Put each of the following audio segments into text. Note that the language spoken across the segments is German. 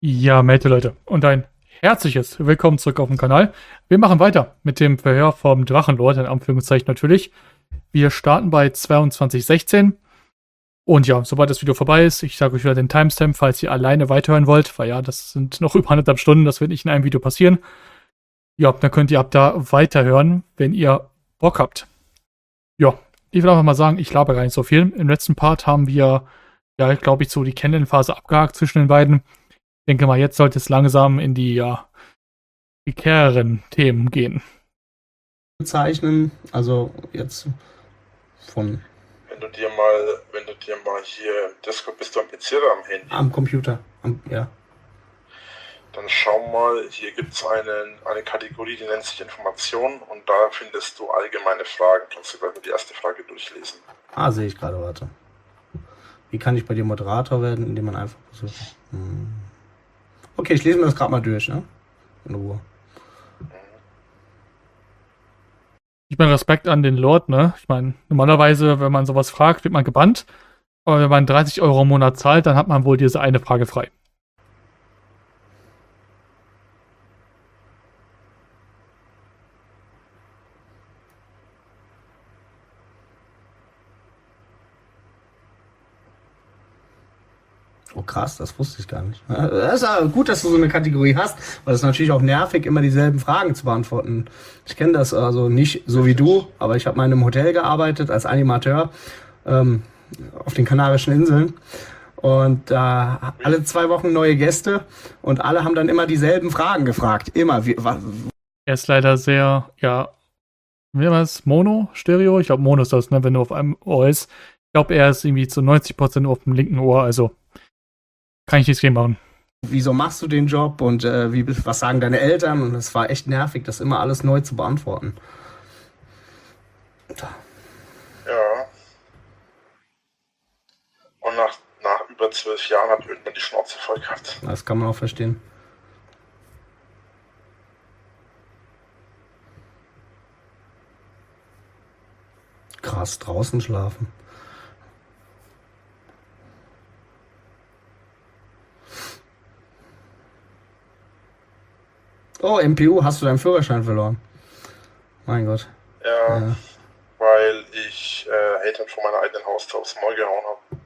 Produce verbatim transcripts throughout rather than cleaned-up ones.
Ja, Melde Leute und ein herzliches Willkommen zurück auf dem Kanal. Wir machen weiter mit dem Verhör vom Drachenlord, in Anführungszeichen natürlich. Wir starten bei zweiundzwanzig sechzehn. Und ja, sobald das Video vorbei ist, ich sage euch wieder den Timestamp, falls ihr alleine weiterhören wollt, weil ja, das sind noch über anderthalb Stunden, das wird nicht in einem Video passieren. Ja, dann könnt ihr ab da weiterhören, wenn ihr Bock habt. Ja, ich will einfach mal sagen, ich laber gar nicht so viel. Im letzten Part haben wir, ja, glaube ich, so die Kennenlernphase abgehakt zwischen den beiden. Ich denke mal, jetzt sollte es langsam in die, ja, prekäreren Themen gehen. Bezeichnen, also jetzt von Wenn du dir mal, wenn du dir mal hier im Discord bist, du am P C oder am Handy? am Computer, am, ja. Dann schau mal, hier gibt es eine, eine Kategorie, die nennt sich Informationen und da findest du allgemeine Fragen. Kannst du gleich mal die erste Frage durchlesen. Ah, sehe ich gerade, warte. Wie kann ich bei dir Moderator werden, indem man einfach so... Hm. Okay, ich lese mir das gerade mal durch, ne? In Ruhe. Ich meine, Respekt an den Lord, ne? Ich meine, normalerweise, wenn man sowas fragt, wird man gebannt. Aber wenn man dreißig Euro im Monat zahlt, dann hat man wohl diese eine Frage frei. Oh krass, das wusste ich gar nicht. Das ist aber gut, dass du so eine Kategorie hast, weil es ist natürlich auch nervig, immer dieselben Fragen zu beantworten. Ich kenne das also nicht so wie du, aber ich habe mal in einem Hotel gearbeitet als Animateur ähm, auf den Kanarischen Inseln. Und da äh, alle zwei Wochen neue Gäste und alle haben dann immer dieselben Fragen gefragt. Immer. Wie, was, Er ist leider sehr, ja, wie war es? Mono? Stereo? Ich glaube, Mono ist das, ne? Wenn du auf einem Ohr ist. Ich glaube, er ist irgendwie zu neunzig Prozent nur auf dem linken Ohr, also kann ich nichts gegen machen. wieso machst du den Job und äh, wie, was sagen deine Eltern? Und es war echt nervig, das immer alles neu zu beantworten. Ja. Und nach, nach über zwölf Jahren hat irgendwann die Schnauze voll gehabt. Das kann man auch verstehen. Krass, draußen schlafen. Oh, M P U, hast du deinen Führerschein verloren? Mein Gott. Ja, Ja. weil ich äh, Hatern von meiner eigenen Haustür aufs Maul gehauen habe.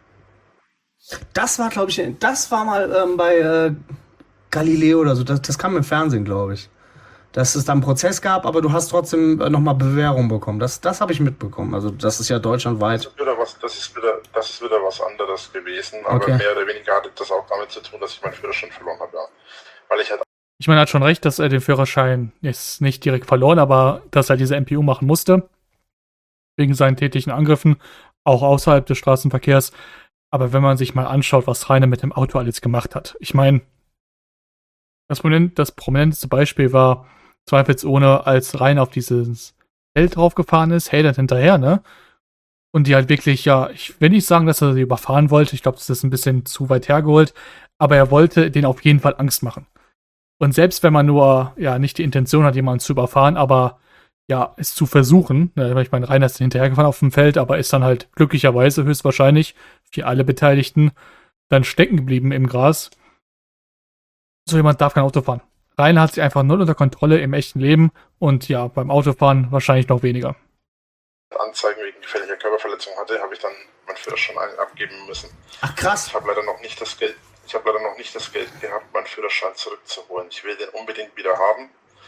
Das war, glaube ich, das war mal ähm, bei äh, Galileo oder so. Das, das kam im Fernsehen, glaube ich. Dass es da einen Prozess gab, aber du hast trotzdem äh, nochmal Bewährung bekommen. Das, das habe ich mitbekommen. Also das ist ja Das deutschlandweit. ist wieder was, das ist wieder, das ist wieder was anderes gewesen, aber Okay. mehr oder weniger hatte das auch damit zu tun, dass ich meinen Führerschein verloren habe, ja. Weil ich halt Ich meine, er hat schon recht, dass er den Führerschein jetzt nicht direkt verloren, aber dass er diese M P U machen musste. Wegen seinen tätlichen Angriffen, auch außerhalb des Straßenverkehrs. Aber wenn man sich mal anschaut, was Rainer mit dem Auto alles gemacht hat. Ich meine, das, prominent, das prominenteste Beispiel war zweifelsohne, als Rainer auf dieses Feld draufgefahren ist, Hayden hinterher, ne? Und die halt wirklich, ja, ich will nicht sagen, dass er sie überfahren wollte. Ich glaube, das ist ein bisschen zu weit hergeholt. Aber er wollte denen auf jeden Fall Angst machen. Und selbst wenn man nur, ja, nicht die Intention hat, jemanden zu überfahren, aber ja, es zu versuchen, ne, ich meine, Rainer ist hinterhergefahren auf dem Feld, aber ist dann halt glücklicherweise höchstwahrscheinlich für alle Beteiligten dann stecken geblieben im Gras. So jemand darf kein Auto fahren. Rainer hat sich einfach null unter Kontrolle im echten Leben und ja, beim Autofahren wahrscheinlich noch weniger. Anzeigen wegen gefährlicher Körperverletzung hatte, habe ich dann meinen Führerschein abgeben müssen. Ach krass. Ich habe leider noch nicht das Geld, ich habe leider noch nicht das Geld gehabt, meinen Führerschein zurückzuholen. Ich will den unbedingt wieder haben.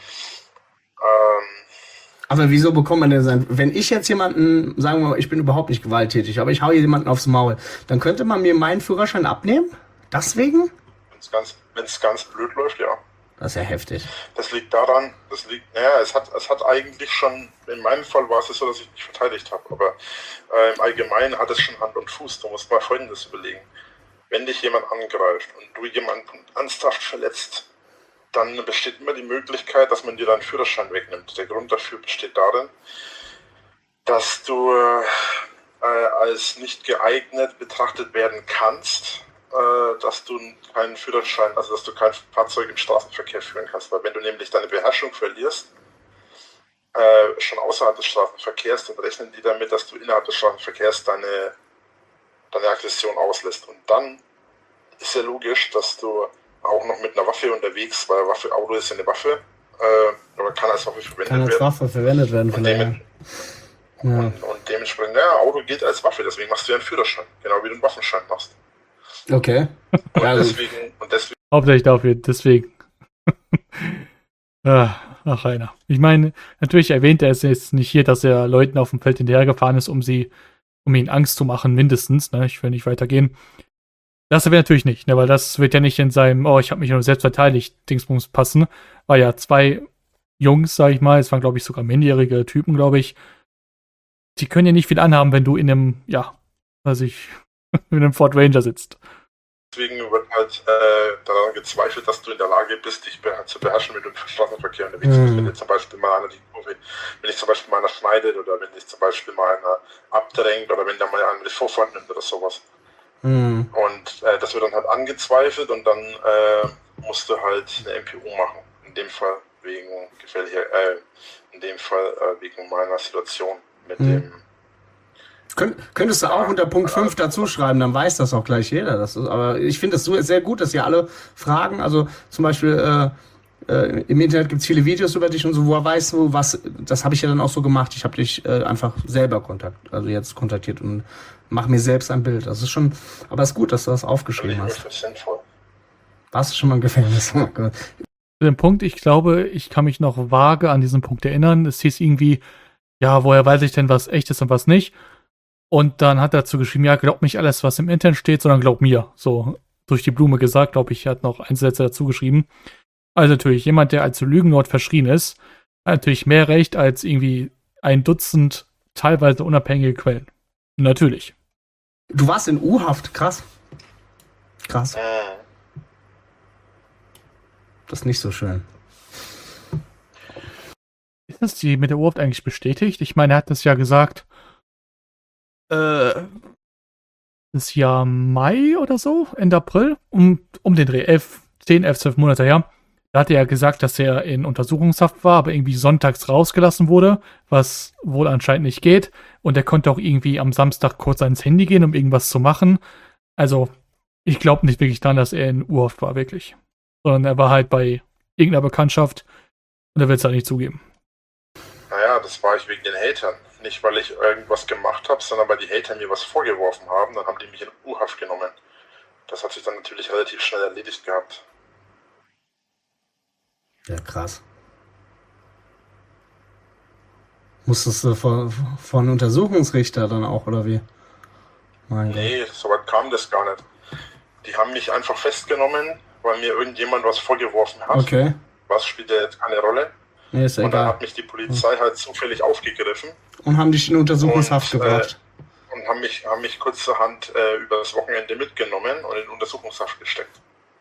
Ähm, Aber wieso bekommt man denn sein? Wenn ich jetzt jemanden, sagen wir mal, ich bin überhaupt nicht gewalttätig, aber ich hau jemanden aufs Maul, dann könnte man mir meinen Führerschein abnehmen? Deswegen? wenn es ganz, wenn's ganz blöd läuft, ja. Das ist ja heftig. Das liegt daran, das liegt, naja, es hat, es hat eigentlich schon, in meinem Fall war es so, dass ich mich verteidigt habe, aber äh, im Allgemeinen hat es schon Hand und Fuß. Du musst mal Folgendes überlegen. Wenn dich jemand angreift und du jemanden ernsthaft verletzt, dann besteht immer die Möglichkeit, dass man dir deinen Führerschein wegnimmt. Der Grund dafür besteht darin, dass du äh, als nicht geeignet betrachtet werden kannst, äh, dass du keinen Führerschein, also dass du kein Fahrzeug im Straßenverkehr führen kannst. Weil wenn du nämlich deine Beherrschung verlierst, äh, schon außerhalb des Straßenverkehrs, dann rechnen die damit, dass du innerhalb des Straßenverkehrs deine, deine Aggression auslässt. Und dann ist ja logisch, dass du auch noch mit einer Waffe unterwegs, weil Waffe, Auto ist ja eine Waffe, äh, aber kann als Waffe verwendet Kann als werden. Waffe verwendet werden, Und, vielleicht. dem, Ja. und, und dementsprechend, ja, Auto gilt als Waffe, deswegen machst du ja einen Führerschein, genau wie du einen Waffenschein machst. Okay. Und Ja, gut. deswegen, und deswegen Hauptsächlich dafür, deswegen. Ah, Ach, Rainer. Ich meine, natürlich erwähnt er es jetzt nicht hier, dass er Leuten auf dem Feld hinterhergefahren ist, um sie, um ihnen Angst zu machen, mindestens. Ne? Ich will nicht weitergehen. Das wäre natürlich nicht, ne? Weil das wird ja nicht in seinem, oh, ich habe mich nur selbst verteidigt, Dingsbums passen. War ja zwei Jungs, sag ich mal, es waren, glaube ich, sogar minderjährige Typen, glaube ich. Die können ja nicht viel anhaben, wenn du in einem, ja, weiß ich, in einem Ford Ranger sitzt. Deswegen wird halt äh, daran gezweifelt, dass du in der Lage bist, dich beher zu beherrschen, wenn du im Straßenverkehr unterwegs bist. Mhm. Wenn dir zum Beispiel mal einer die Kurve, wenn dich zum Beispiel mal einer schneidet oder wenn dich zum Beispiel mal einer abdrängt oder wenn da mal einer die Vorfahrt nimmt oder sowas. Mhm. Und äh, das wird dann halt angezweifelt und dann äh, musst du halt eine M P U machen. In dem Fall wegen gefährlicher, äh, in dem Fall äh, wegen meiner Situation mit Mhm. dem. Könnt, könntest du auch unter Punkt fünf dazu schreiben, dann weiß das auch gleich jeder. Das ist, aber ich finde es so sehr gut, dass ihr alle fragen. Also zum Beispiel äh, äh, im Internet gibt es viele Videos über dich und so, wo er weiß, wo was. Das habe ich ja dann auch so gemacht. Ich habe dich äh, einfach selber kontakt, also jetzt kontaktiert und mach mir selbst ein Bild. Das ist schon, aber es ist gut, dass du das aufgeschrieben Finde ich hast. wirklich sinnvoll. Warst du schon mal im Gefängnis? Oh Gott. Zu dem Punkt, ich glaube, ich kann mich noch vage an diesen Punkt erinnern. Es hieß irgendwie, ja, woher weiß ich denn, was echt ist und was nicht? Und dann hat er dazu geschrieben, ja, glaub nicht alles, was im Internet steht, sondern glaub mir. So durch die Blume gesagt, glaube ich, hat noch Einsätze dazu geschrieben. Also natürlich, jemand, der als Lügenlord verschrien ist, hat natürlich mehr Recht als irgendwie ein Dutzend teilweise unabhängige Quellen. Natürlich. Du warst in U-Haft, krass. Krass. Mhm. Das ist nicht so schön. Ist das die mit der U-Haft eigentlich bestätigt? Ich meine, er hat das ja gesagt, äh, das Jahr Mai oder so, Ende April, um, um den Dreh, elf, zehn, elf, zwölf Monate her. Da hat er ja gesagt, dass er in Untersuchungshaft war, aber irgendwie sonntags rausgelassen wurde, was wohl anscheinend nicht geht. Und er konnte auch irgendwie am Samstag kurz ans Handy gehen, um irgendwas zu machen. Also, ich glaube nicht wirklich daran, dass er in U-Haft war, wirklich. Sondern er war halt bei irgendeiner Bekanntschaft und er will es halt nicht zugeben. Naja, das war ich wegen den Hatern. Nicht, weil ich irgendwas gemacht habe, sondern weil die Hater mir was vorgeworfen haben. Dann haben die mich in U-Haft genommen. Das hat sich dann natürlich relativ schnell erledigt gehabt. Ja, krass. Musstest du von, von Untersuchungsrichter dann auch, oder wie? Mein Gott. Nee, soweit kam das gar nicht. Die haben mich einfach festgenommen, weil mir irgendjemand was vorgeworfen hat. Okay. Was spielt ja jetzt keine Rolle. Nee, ist ja Und dann egal. hat mich die Polizei halt zufällig aufgegriffen Und haben dich in Untersuchungshaft Und, gebracht. und haben mich, haben mich kurzerhand äh, über das Wochenende mitgenommen und in Untersuchungshaft gesteckt.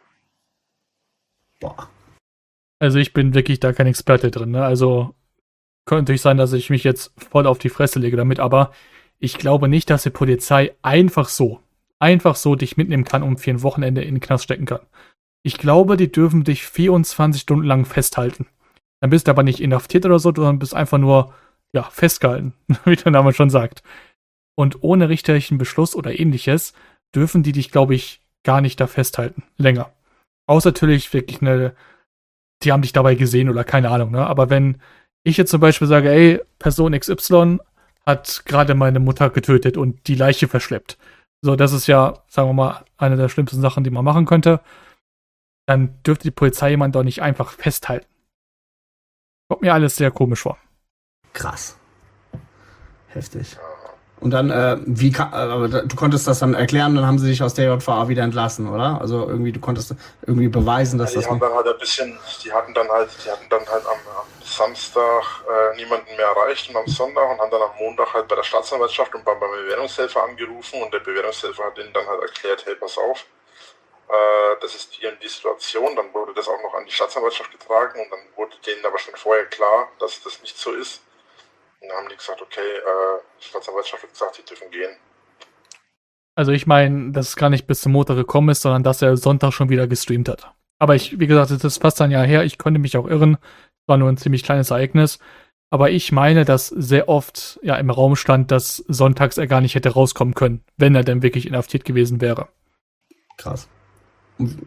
Boah. Also ich bin wirklich da kein Experte drin, ne? Also könnte natürlich sein, dass ich mich jetzt voll auf die Fresse lege damit, aber ich glaube nicht, dass die Polizei einfach so, einfach so dich mitnehmen kann und für ein Wochenende in den Knast stecken kann. Ich glaube, die dürfen dich vierundzwanzig Stunden lang festhalten. Dann bist du aber nicht inhaftiert oder so, sondern bist einfach nur, ja, festgehalten, wie der Name schon sagt. Und ohne richterlichen Beschluss oder ähnliches dürfen die dich, glaube ich, gar nicht da festhalten, länger. Außer natürlich wirklich eine, die haben dich dabei gesehen oder keine Ahnung, ne? Aber wenn ich jetzt zum Beispiel sage, ey, Person X Y hat gerade meine Mutter getötet und die Leiche verschleppt. So, das ist ja, sagen wir mal, eine der schlimmsten Sachen, die man machen könnte. Dann dürfte die Polizei jemanden doch nicht einfach festhalten. Kommt mir alles sehr komisch vor. Krass. Heftig. Und dann, äh, wie ka- äh, aber da- du konntest das dann erklären, dann haben sie dich aus der J V A wieder entlassen, oder? Also irgendwie, du konntest irgendwie beweisen, dass Ja, die das haben nicht. dann halt ein bisschen, die hatten dann halt, die hatten dann halt am, am Samstag äh, niemanden mehr erreicht und am Sonntag und haben dann am Montag halt bei der Staatsanwaltschaft und beim, beim Bewährungshelfer angerufen und der Bewährungshelfer hat ihnen dann halt erklärt, hey, pass auf, äh, das ist die und die Situation. Dann wurde das auch noch an die Staatsanwaltschaft getragen und dann wurde denen aber schon vorher klar, dass das nicht so ist. Und dann haben die gesagt, okay, äh, die Staatsanwaltschaft hat gesagt, die dürfen gehen. Also ich meine, dass es gar nicht bis zum Montag gekommen ist, sondern dass er Sonntag schon wieder gestreamt hat. Aber ich, wie gesagt, das ist fast ein Jahr her, ich konnte mich auch irren. Es war nur ein ziemlich kleines Ereignis. Aber ich meine, dass sehr oft ja im Raum stand, dass sonntags er gar nicht hätte rauskommen können, wenn er denn wirklich inhaftiert gewesen wäre. Krass. Und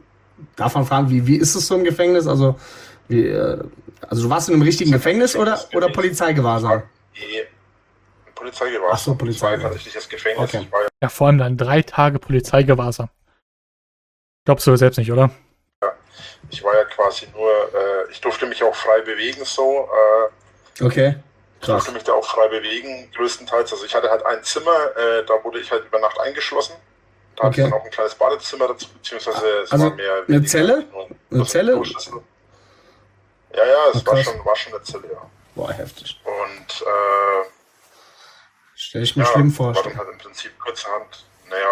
darf man fragen, wie, wie ist es so im Gefängnis? Also, wie, äh, also du warst in einem richtigen Gefängnis oder, oder Polizeigewahrsam? Nee, Polizeigewahrsam. Ach so, Polizeigewahrsam. Das war tatsächlich das Gefängnis. Okay. Ich war ja, Ja, vor allem dann drei Tage Polizeigewahrsam. Glaubst du selbst nicht, oder? ich war ja quasi nur, äh, ich durfte mich auch frei bewegen so. Äh, Okay, ich durfte krass. mich da auch frei bewegen, größtenteils. Also ich hatte halt ein Zimmer, äh, da wurde ich halt über Nacht eingeschlossen. Da hatte Okay. ich dann auch ein kleines Badezimmer dazu, beziehungsweise es Also war mehr... eine weniger Zelle? nur Eine das Zelle? Kloschüssel. Ja, ja, es Ach, war krass. schon, war schon eine Zelle, ja. Boah, heftig. Und äh, Stell ich mir ja, schlimm war vor. dann halt im Prinzip kurzerhand, naja...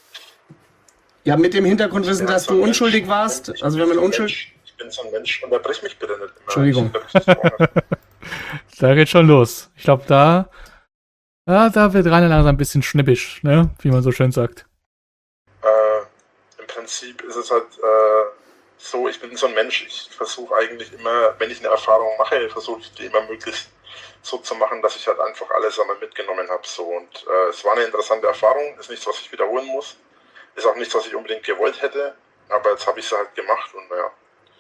Ja, mit dem Hintergrundwissen, dass du unschuldig warst. Also wenn man unschuldig... Ich bin so ein Mensch, unterbrich mich bitte nicht immer. Entschuldigung. Ich unterbrich dich auch nicht. Da geht schon los. Ich glaube, da, ja, da wird Rainer langsam ein bisschen schnippisch, ne? Wie man so schön sagt. Äh, Im Prinzip ist es halt äh, so, ich bin so ein Mensch, ich versuche eigentlich immer, wenn ich eine Erfahrung mache, versuche ich die immer möglichst so zu machen, dass ich halt einfach alles einmal mitgenommen habe. So. Und äh, es war eine interessante Erfahrung, ist nichts, was ich wiederholen muss, ist auch nichts, was ich unbedingt gewollt hätte, aber jetzt habe ich es halt gemacht und naja,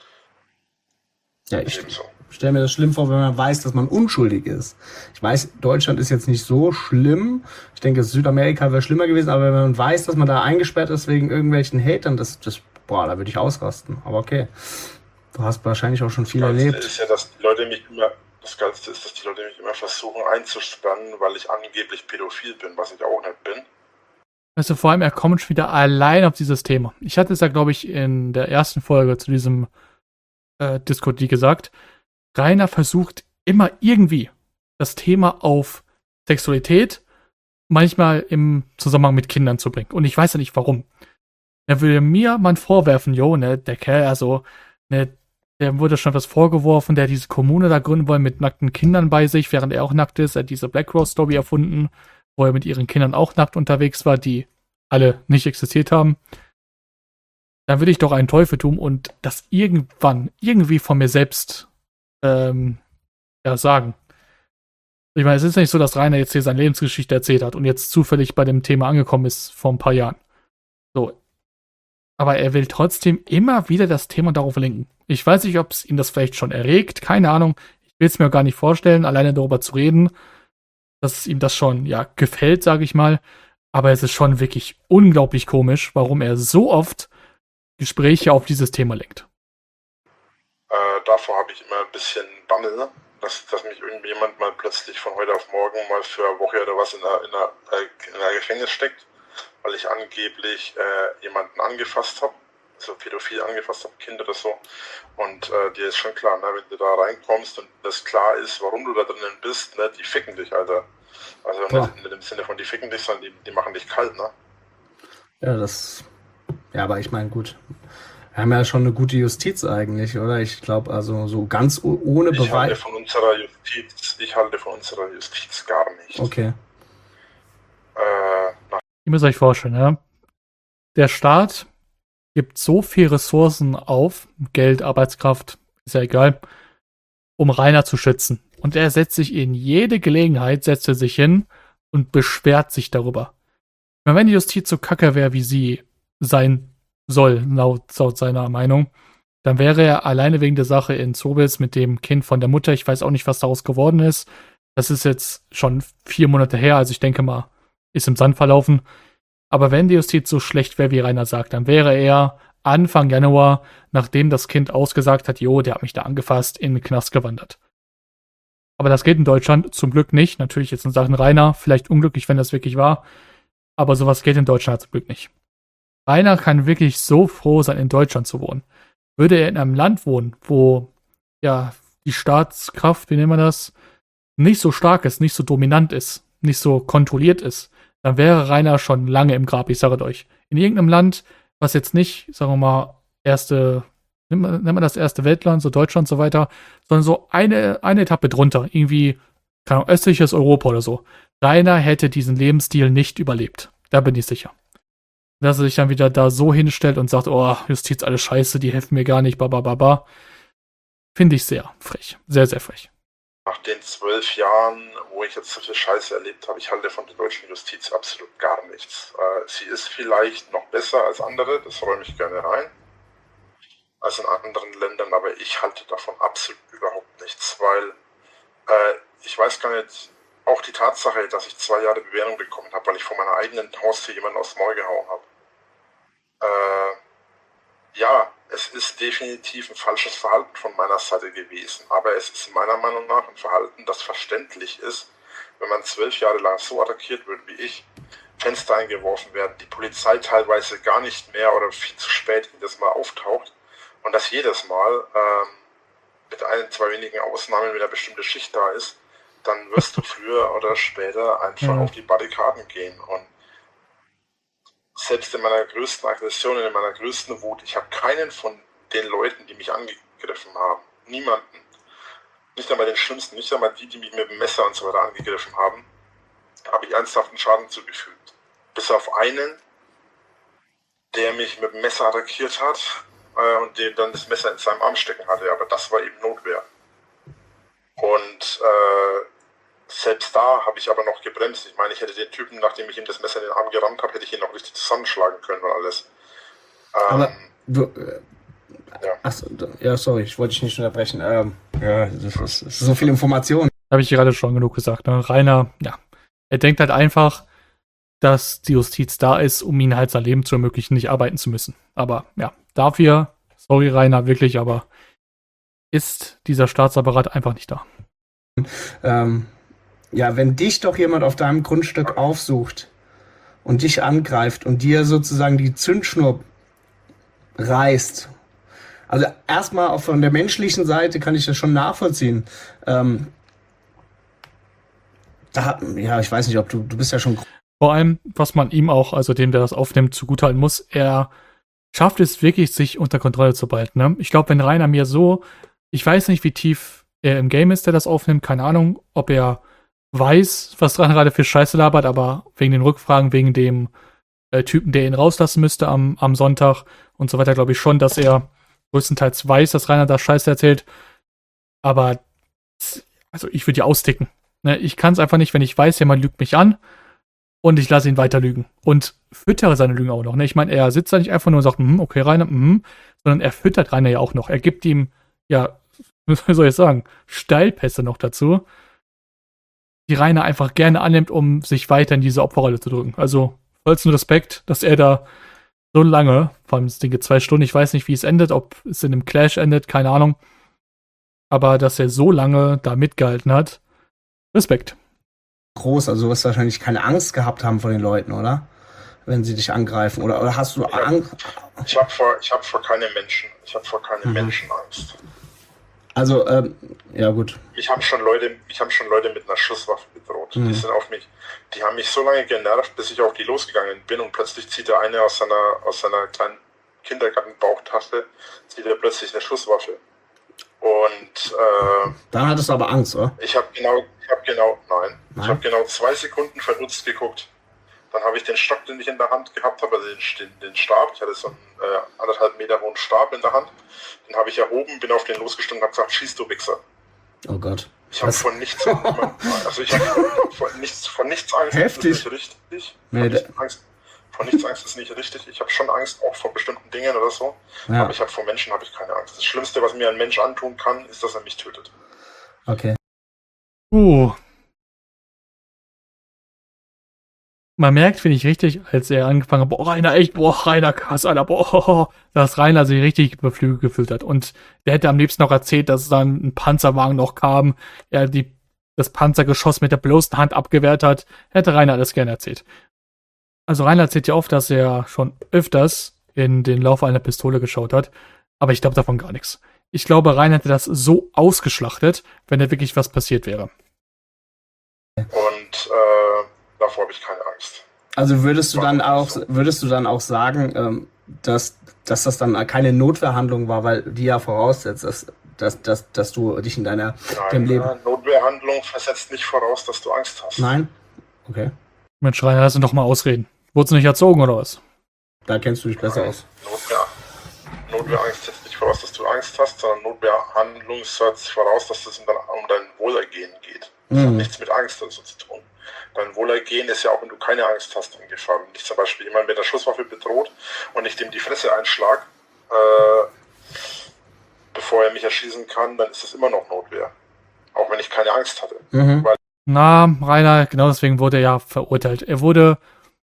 Ja, ich eben so. stelle mir das schlimm vor, wenn man weiß, dass man unschuldig ist. Ich weiß, Deutschland ist jetzt nicht so schlimm. Ich denke, Südamerika wäre schlimmer gewesen, aber wenn man weiß, dass man da eingesperrt ist wegen irgendwelchen Hatern, das, das, boah, da würde ich ausrasten. Aber okay. Du hast wahrscheinlich auch schon viel Das Geilste erlebt. ist ja, dass die Leute mich immer, das Geilste ist, dass die Leute mich immer versuchen einzuspannen, weil ich angeblich pädophil bin, was ich auch nicht bin. Also vor allem, er kommt schon wieder allein auf dieses Thema. Ich hatte es ja, glaube ich, in der ersten Folge zu diesem äh, Discord gesagt. Rainer versucht immer irgendwie das Thema auf Sexualität manchmal im Zusammenhang mit Kindern zu bringen. Und ich weiß ja nicht warum. Er will mir mal vorwerfen, jo, ne, der Kerl, also, ne, der wurde schon was vorgeworfen, der hat diese Kommune da gründen wollen mit nackten Kindern bei sich, während er auch nackt ist. Er hat diese Black Rose Story erfunden, wo er mit ihren Kindern auch nackt unterwegs war, die alle nicht existiert haben. Dann will ich doch einen Teufel tun und das irgendwann irgendwie von mir selbst ähm, ja, sagen. Ich meine, es ist nicht so, dass Rainer jetzt hier seine Lebensgeschichte erzählt hat und jetzt zufällig bei dem Thema angekommen ist vor ein paar Jahren. So. Aber er will trotzdem immer wieder das Thema darauf lenken. Ich weiß nicht, ob es ihn das vielleicht schon erregt, keine Ahnung. Ich will es mir gar nicht vorstellen, alleine darüber zu reden, dass ihm das schon, ja, gefällt, sage ich mal. Aber es ist schon wirklich unglaublich komisch, warum er so oft Gespräche auf dieses Thema lenkt. Äh, davor habe ich immer ein bisschen Bammel, ne? dass, dass mich irgendjemand mal plötzlich von heute auf morgen mal für eine Woche oder was in einer, in einer, in einer Gefängnis steckt, weil ich angeblich äh, jemanden angefasst habe, also pädophil angefasst habe, Kind oder so. Und äh, dir ist schon klar, ne, wenn du da reinkommst und das klar ist, warum du da drinnen bist, ne, die ficken dich, Alter. Also Ja. nicht mit dem Sinne von die ficken dich, sondern die, die machen dich kalt, ne? Ja, das. Ja, aber ich meine, gut. Wir haben ja schon eine gute Justiz eigentlich, oder? Ich glaube, also so ganz o- ohne Ich halte Beweis. von unserer Justiz, ich halte von unserer Justiz gar nicht. Okay. Äh, nach Ihr müsst euch vorstellen, ja. Der Staat gibt so viel Ressourcen auf, Geld, Arbeitskraft, ist ja egal, um Rainer zu schützen. Und er setzt sich in jede Gelegenheit, setzt er sich hin und beschwert sich darüber. Wenn die Justiz so kacke wäre, wie sie sein soll, laut, laut seiner Meinung, dann wäre er alleine wegen der Sache in Zobels mit dem Kind von der Mutter, ich weiß auch nicht, was daraus geworden ist. Das ist jetzt schon vier Monate her, also ich denke mal, ist im Sand verlaufen. Aber wenn die Justiz so schlecht wäre, wie Rainer sagt, dann wäre er Anfang Januar, nachdem das Kind ausgesagt hat, jo, der hat mich da angefasst, in den Knast gewandert. Aber das geht in Deutschland zum Glück nicht. Natürlich jetzt in Sachen Rainer, vielleicht unglücklich, wenn das wirklich war. Aber sowas geht in Deutschland zum Glück nicht. Rainer kann wirklich so froh sein, in Deutschland zu wohnen. Würde er in einem Land wohnen, wo ja die Staatskraft, wie nennt man das, nicht so stark ist, nicht so dominant ist, nicht so kontrolliert ist, dann wäre Rainer schon lange im Grab, ich sage euch. In irgendeinem Land, was jetzt nicht, sagen wir mal, erste, nennt man, nennt man das erste Weltland, so Deutschland und so weiter, sondern so eine, eine Etappe drunter, irgendwie, keine Ahnung, östliches Europa oder so. Rainer hätte diesen Lebensstil nicht überlebt. Da bin ich sicher. Dass er sich dann wieder da so hinstellt und sagt, oh, Justiz, alles scheiße, die helfen mir gar nicht, babababa. Finde ich sehr frech. Sehr, sehr frech. nach den zwölf Jahren, wo ich jetzt so viel Scheiße erlebt habe, ich halte von der deutschen Justiz absolut gar nichts. Äh, sie ist vielleicht noch besser als andere, das räume ich gerne rein. als in anderen Ländern, aber ich halte davon absolut überhaupt nichts, weil äh, ich weiß gar nicht, auch die Tatsache, dass ich zwei Jahre Bewährung bekommen habe, weil ich vor meiner eigenen Haustür jemanden aufs Maul gehauen habe. Äh, ja, es ist definitiv ein falsches Verhalten von meiner Seite gewesen, aber es ist meiner Meinung nach ein Verhalten, das verständlich ist, wenn man zwölf Jahre lang so attackiert wird wie ich, Fenster eingeworfen werden, die Polizei teilweise gar nicht mehr oder viel zu spät jedes Mal auftaucht und das jedes Mal, ähm, mit ein, zwei wenigen Ausnahmen, wenn eine bestimmte Schicht da ist, dann wirst du früher oder später einfach ja. auf die Barrikaden gehen. Und selbst in meiner größten Aggression, in meiner größten Wut, ich habe keinen von den Leuten, die mich angegriffen haben, niemanden, nicht einmal den Schlimmsten, nicht einmal die, die mich mit dem Messer und so weiter angegriffen haben, habe ich ernsthaften Schaden zugefügt. Bis auf einen, der mich mit dem Messer attackiert hat äh, und der dann das Messer in seinem Arm stecken hatte, aber das war eben Notwehr. Und äh, selbst da habe ich aber noch gebremst. Ich meine, ich hätte den Typen, nachdem ich ihm das Messer in den Arm gerammt habe, hätte ich ihn noch richtig zusammenschlagen können und alles. Ähm, aber du, äh, ja. Achso, ja, sorry, ich wollte dich nicht unterbrechen. Ähm, ja, das ist, das ist so viel Information. Habe ich gerade schon genug gesagt. Ne? Rainer, ja, er denkt halt einfach, dass die Justiz da ist, um ihn halt sein Leben zu ermöglichen, nicht arbeiten zu müssen. Aber ja, dafür, sorry Rainer, wirklich, aber ist dieser Staatsapparat einfach nicht da. Ähm, ja, wenn dich doch jemand auf deinem Grundstück aufsucht und dich angreift und dir sozusagen die Zündschnur reißt, also erstmal auch von der menschlichen Seite kann ich das schon nachvollziehen. Ähm, da, ja, ich weiß nicht, ob du, du bist ja schon... Vor allem, was man ihm auch, also dem, der das aufnimmt, zugutehalten muss, er schafft es wirklich, sich unter Kontrolle zu behalten. Ne? Ich glaube, wenn Rainer mir so, ich weiß nicht, wie tief er im Game ist, der das aufnimmt, keine Ahnung, ob er weiß, was Rainer gerade für Scheiße labert, aber wegen den Rückfragen, wegen dem äh, Typen, der ihn rauslassen müsste am, am Sonntag und so weiter, glaube ich schon, dass er größtenteils weiß, dass Rainer da Scheiße erzählt. Aber, also ich würde ja austicken. Ne? Ich kann es einfach nicht, wenn ich weiß, jemand lügt mich an und ich lasse ihn weiter lügen. Und füttere seine Lügen auch noch. Ne? Ich meine, er sitzt da nicht einfach nur und sagt, mm, okay, Rainer, mm, sondern er füttert Rainer ja auch noch. Er gibt ihm, ja, wie soll ich sagen, Steilpässe noch dazu, die Rainer einfach gerne annimmt, um sich weiter in diese Opferrolle zu drücken. Also, vollsten Respekt, dass er da so lange, vor allem das Ding geht zwei Stunden, ich weiß nicht, wie es endet, ob es in einem Clash endet, keine Ahnung. Aber dass er so lange da mitgehalten hat, Respekt. Groß, also du wirst wahrscheinlich keine Angst gehabt haben vor den Leuten, oder? Wenn sie dich angreifen, oder, oder hast du ich hab, Angst? Ich habe vor, ich hab vor keine Menschen, ich habe vor keine mhm. Menschen Angst. Also, ähm, ja gut. Mich haben schon Leute, mich haben schon Leute mit einer Schusswaffe bedroht. Mhm. Die sind auf mich, die haben mich so lange genervt, bis ich auf die losgegangen bin und plötzlich zieht der eine aus seiner, aus seiner kleinen Kindergartenbauchtasche, zieht er plötzlich eine Schusswaffe. Und äh, dann hattest du aber Angst, oder? Ich habe genau, ich habe genau, nein, nein. ich habe genau zwei Sekunden verdutzt geguckt. Dann habe ich den Stock, den ich in der Hand gehabt habe, also den, den Stab, ich hatte so einen äh, anderthalb Meter hohen Stab in der Hand, den habe ich erhoben, bin auf den losgestimmt und habe gesagt, schieß du Wichser. Oh Gott. Ich habe von nichts, also ich habe von nichts, von nichts Angst. Heftig. Das ist nicht richtig. Nee, von, nichts Angst, von nichts Angst ist nicht richtig. Ich habe schon Angst, auch vor bestimmten Dingen oder so. Ja. Aber ich habe vor Menschen habe ich keine Angst. Das Schlimmste, was mir ein Mensch antun kann, ist, dass er mich tötet. Okay. Uh. Man merkt, finde ich richtig, als er angefangen hat, boah, Rainer, echt, boah, Rainer, krass, Alter, boah, dass Rainer sich richtig Beflügel gefühlt hat. Und der hätte am liebsten noch erzählt, dass dann ein Panzerwagen noch kam, er die, das Panzergeschoss mit der bloßen Hand abgewehrt hat. Hätte Rainer das gerne erzählt. Also Rainer erzählt ja oft, dass er schon öfters in den Lauf einer Pistole geschaut hat, aber ich glaube davon gar nichts. Ich glaube, Rainer hätte das so ausgeschlachtet, wenn da wirklich was passiert wäre. Und, äh, davor habe ich keine Angst. Also würdest du dann auch, würdest du dann auch sagen, ähm, dass, dass das dann keine Notwehrhandlung war, weil die ja voraussetzt, dass, dass, dass, dass du dich in deiner Nein, dem Leben... Nein, Notwehrhandlung versetzt nicht voraus, dass du Angst hast. Nein? Okay. Mensch, Rainer, lass ihn doch mal ausreden. Wurdest du nicht erzogen, oder was? Da kennst du dich besser Nein, aus. Notwehr, Notwehrangst setzt nicht voraus, dass du Angst hast, sondern Notwehrhandlung setzt voraus, dass es um dein Wohlergehen geht. Das mhm. hat nichts mit Angst oder so zu tun. Dein Wohlergehen ist ja auch, wenn du keine Angst hast, in Gefahr. Wenn dich zum Beispiel jemand mit der Schusswaffe bedroht und ich dem die Fresse einschlag, äh, bevor er mich erschießen kann, dann ist es immer noch Notwehr. Auch wenn ich keine Angst hatte. Mhm. Weil Na, Rainer, genau deswegen wurde er ja verurteilt. Er wurde,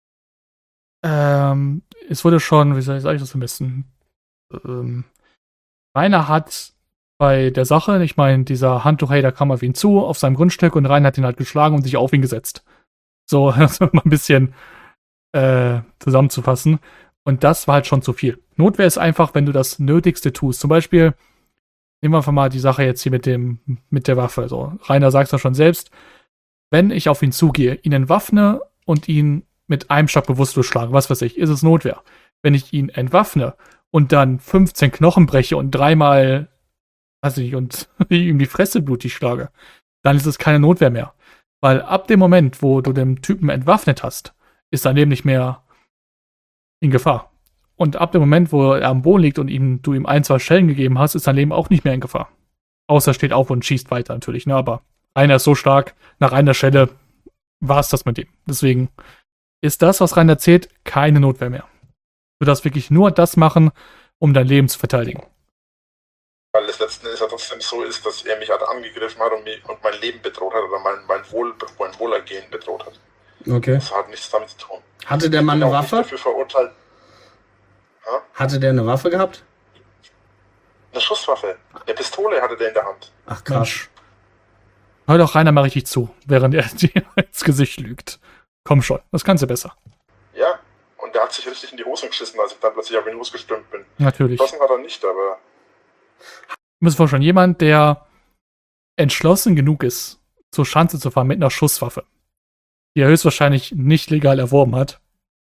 ähm, es wurde schon, wie soll ich, sag ich das am besten? Ähm, Rainer hat bei der Sache, ich meine, dieser Handtuchhater kam auf ihn zu, auf seinem Grundstück, und Rainer hat ihn halt geschlagen und sich auf ihn gesetzt. So, das mal ein bisschen äh, zusammenzufassen. Und das war halt schon zu viel. Notwehr ist einfach, wenn du das Nötigste tust. Zum Beispiel, nehmen wir einfach mal die Sache jetzt hier mit dem, mit der Waffe. Also, Rainer sagt es ja schon selbst, wenn ich auf ihn zugehe, ihn entwaffne und ihn mit einem Schlag bewusstlos schlage, was weiß ich, ist es Notwehr. Wenn ich ihn entwaffne und dann fünfzehn Knochen breche und dreimal, weiß ich nicht, und ihm die Fresse blutig schlage, dann ist es keine Notwehr mehr. Weil ab dem Moment, wo du den Typen entwaffnet hast, ist sein Leben nicht mehr in Gefahr. Und ab dem Moment, wo er am Boden liegt und ihm, du ihm ein, zwei Schellen gegeben hast, ist sein Leben auch nicht mehr in Gefahr. Außer er steht auf und schießt weiter natürlich, ne? Aber Rainer ist so stark, nach einer Schelle war es das mit ihm. Deswegen ist das, was Rainer erzählt, keine Notwehr mehr. Du darfst wirklich nur das machen, um dein Leben zu verteidigen. Weil es letzten Endes ja trotzdem so ist, dass er mich halt angegriffen hat und, mich, und mein Leben bedroht hat oder mein, mein, Wohl, mein Wohlergehen bedroht hat. Okay. Das hat nichts damit zu tun. Hatte der Mann Ich bin eine auch nicht Waffe? dafür verurteilt. Ja? Hatte der eine Waffe gehabt? Eine Schusswaffe. Eine Pistole hatte der in der Hand. Ach, krass. Mensch. Hör doch Rainer mal richtig zu, während er dir ins Gesicht lügt. Komm schon, das kannst du besser. Ja, und der hat sich richtig in die Hosen geschissen, als ich dann plötzlich auf ihn losgestürmt bin. Natürlich. Geschossen hat er nicht, aber Du musst vorstellen, jemand, der entschlossen genug ist, zur Schanze zu fahren mit einer Schusswaffe, die er höchstwahrscheinlich nicht legal erworben hat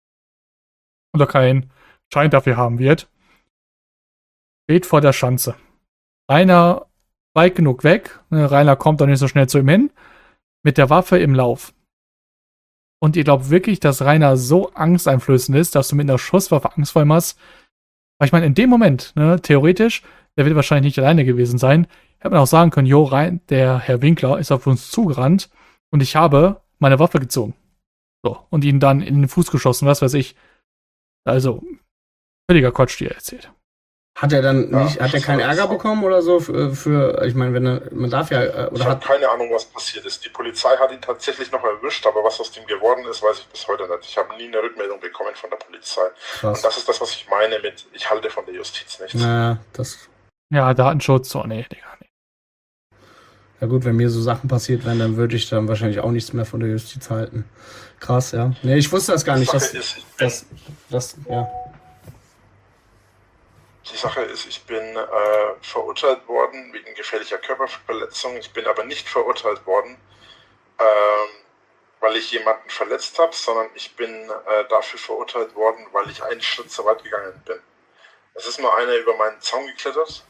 oder keinen Schein dafür haben wird, steht vor der Schanze. Rainer weit genug weg, ne, Rainer kommt doch nicht so schnell zu ihm hin, mit der Waffe im Lauf. Und ihr glaubt wirklich, dass Rainer so angsteinflößend ist, dass du mit einer Schusswaffe Angst vor ihm hast? Weil ich meine, in dem Moment, ne, theoretisch, der wird wahrscheinlich nicht alleine gewesen sein, hätte man auch sagen können, jo, rein, der Herr Winkler ist auf uns zugerannt und ich habe meine Waffe gezogen. So, und ihn dann in den Fuß geschossen, was weiß ich. Also, völliger Quatsch, die er erzählt. Hat er dann Ja, nicht, hat er das keinen war- Ärger bekommen oder so für, für ich meine, wenn er, man darf ja, äh, ich oder habe hat, keine Ahnung, was passiert ist. Die Polizei hat ihn tatsächlich noch erwischt, aber was aus dem geworden ist, weiß ich bis heute nicht. Ich habe nie eine Rückmeldung bekommen von der Polizei. krass. Und das ist das, was ich meine mit, ich halte von der Justiz nichts. Naja, das, Ja, Datenschutz, oh nee, Digga, nee. ja gut, wenn mir so Sachen passiert wären, dann würde ich dann wahrscheinlich auch nichts mehr von der Justiz halten. Krass, ja. Nee, ich wusste das gar Die nicht, Sache dass, ist, ich bin, das, das, ja. die Sache ist, ich bin äh, verurteilt worden wegen gefährlicher Körperverletzung. Ich bin aber nicht verurteilt worden, ähm, weil ich jemanden verletzt habe, sondern ich bin äh, dafür verurteilt worden, weil ich einen Schritt zu weit gegangen bin. Es ist mal einer über meinen Zaun geklettert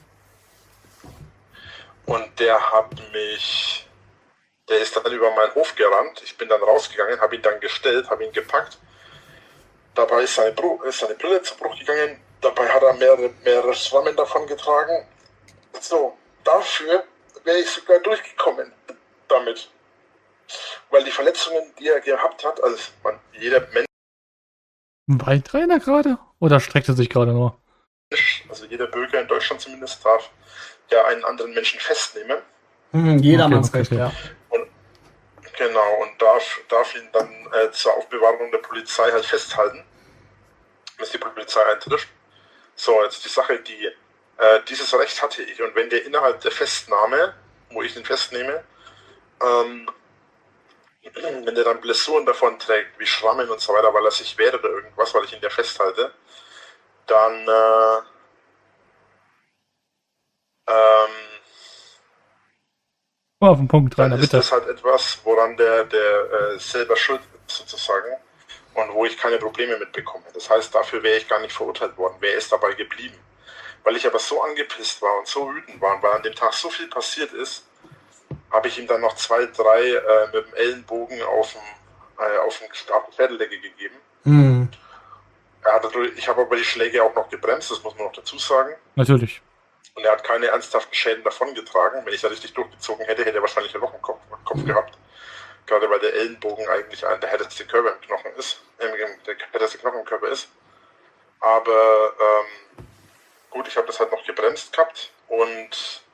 und der hat mich, der ist dann über meinen Hof gerannt. Ich bin dann rausgegangen, habe ihn dann gestellt, habe ihn gepackt. Dabei ist seine, Bru ist seine Brille zu Bruch gegangen. Dabei hat er mehrere, mehrere Schrammen davon getragen. So, dafür wäre ich sogar durchgekommen damit. Weil die Verletzungen, die er gehabt hat, also man, jeder Mensch, Weint Rainer gerade? Oder streckt er sich gerade nur? also jeder Bürger in Deutschland zumindest, darf ja einen anderen Menschen festnehmen. Hm, jedermanns Okay, Recht, okay. ja. Genau, und darf, darf ihn dann äh, zur Aufbewahrung der Polizei halt festhalten, bis die Polizei eintrifft. So, jetzt die Sache, die, äh, dieses Recht hatte ich. Und wenn der innerhalb der Festnahme, wo ich ihn festnehme, ähm, wenn der dann Blessuren davon trägt, wie Schrammen und so weiter, weil er sich wehrt oder irgendwas, weil ich ihn der festhalte, dann äh, ähm, Komm auf den Punkt, dann Rainer, ist bitte. das halt etwas, woran der, der äh, selber schuld ist, sozusagen, und wo ich keine Probleme mitbekomme. Das heißt, dafür wäre ich gar nicht verurteilt worden, wäre es dabei geblieben. Weil ich aber so angepisst war und so wütend war, und weil an dem Tag so viel passiert ist, habe ich ihm dann noch zwei, drei äh, mit dem Ellenbogen auf dem, äh, auf dem auf die Pferdedecke gegeben. Hm. Er hat dadurch, ich habe aber die Schläge auch noch gebremst, das muss man noch dazu sagen. Natürlich. Und er hat keine ernsthaften Schäden davongetragen. Wenn ich da richtig durchgezogen hätte, hätte er wahrscheinlich einen Lochenkopf Kopf Mhm. gehabt. Gerade weil der Ellenbogen eigentlich ein der härteste Körper im Knochen ist, äh, der härteste Knochen im Körper ist. Aber ähm, gut, ich habe das halt noch gebremst gehabt und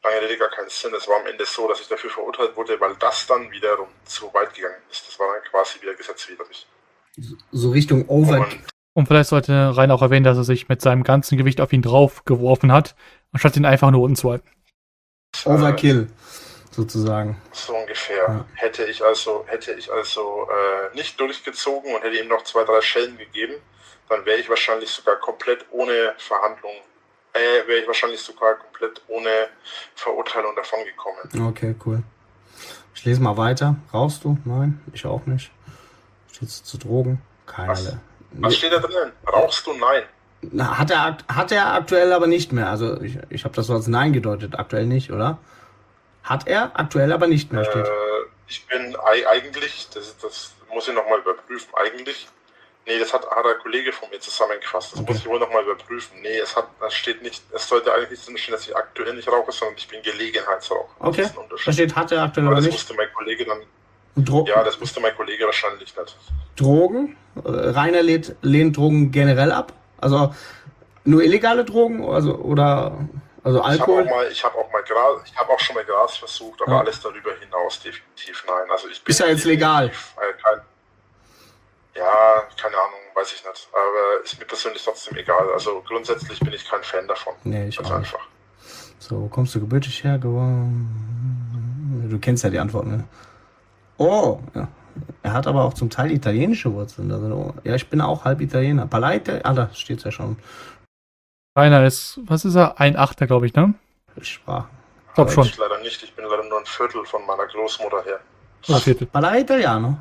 lange Rede gar keinen Sinn. Es war am Ende so, dass ich dafür verurteilt wurde, weil das dann wiederum zu weit gegangen ist. Das war dann quasi wieder gesetzwidrig. So Richtung Over... Und Und vielleicht sollte Rainer auch erwähnen, dass er sich mit seinem ganzen Gewicht auf ihn drauf geworfen hat, anstatt ihn einfach nur unten zu halten. Overkill, sozusagen. So ungefähr. Ja. Hätte ich also, hätte ich also äh, nicht durchgezogen und hätte ihm noch zwei, drei Schellen gegeben, dann wäre ich wahrscheinlich sogar komplett ohne Verhandlung, äh, wäre ich wahrscheinlich sogar komplett ohne Verurteilung davongekommen. Okay, cool. Ich lese mal weiter. Rauchst du? Nein, ich auch nicht. Steht's zu Drogen? Keinerlei. Was steht da drin? Rauchst du? Nein. Na, hat er, hat er aktuell aber nicht mehr. Also ich, ich habe das so als Nein gedeutet. Aktuell nicht, oder? Hat er aktuell aber nicht mehr, steht. Äh, ich bin ei- eigentlich, das, das muss ich nochmal überprüfen, eigentlich, nee, das hat, hat ein Kollege von mir zusammengefasst. Das Okay. muss ich wohl nochmal überprüfen. Nee, es hat, das steht nicht, es sollte eigentlich nicht drin stehen, dass ich aktuell nicht rauche, sondern ich bin Gelegenheitsraucher. Das Okay, ist ein Unterschied. da steht, hat er aktuell Aber aber das nicht. wusste mein Kollege dann, Dro ja, das wusste mein Kollege wahrscheinlich nicht. Drogen? Äh, Rainer lehnt, lehnt Drogen generell ab? Also nur illegale Drogen? Also, oder also Ich habe Alkohol? auch mal, ich habe auch mal Gras, ich habe auch schon mal Gras versucht, aber Ja. alles darüber hinaus definitiv nein. Also ich bin Ist ja jetzt legal. definitiv, äh, kein, ja, keine Ahnung, weiß ich nicht. Aber ist mir persönlich trotzdem egal. Also grundsätzlich bin ich kein Fan davon. Nee, ich Ganz auch nicht. einfach. So, wo kommst du gebürtig her? Geworden? Du kennst ja die Antwort, ne? Oh, ja. Er hat aber auch zum Teil italienische Wurzeln. Also, ja, ich bin auch halb Italiener. Paleite, ah, da steht's ja schon. Rainer ist, was ist er? Ein Achter, glaube ich, ne? Sprach. Ich glaube schon. Ich leider nicht. Ich bin leider nur ein Viertel von meiner Großmutter her. Oder Viertel. Parla italiano?